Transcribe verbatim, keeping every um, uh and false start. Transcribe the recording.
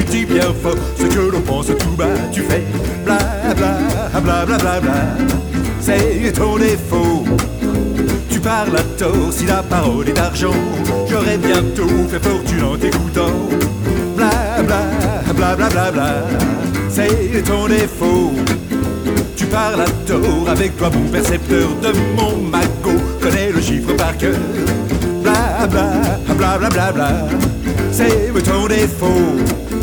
tu dis bien fort ce que l'on pense tout bas. Tu fais bla bla bla bla bla bla. C'est ton défaut. Tu parles à tort si la parole est d'argent. J'aurais bientôt fait fortune en t'écoutant. Bla bla bla bla bla bla. C'est ton défaut. Tu parles à tort, avec toi mon percepteur de mon magot connaît le chiffre par cœur. Bla bla bla bla bla bla. C'est ton défaut.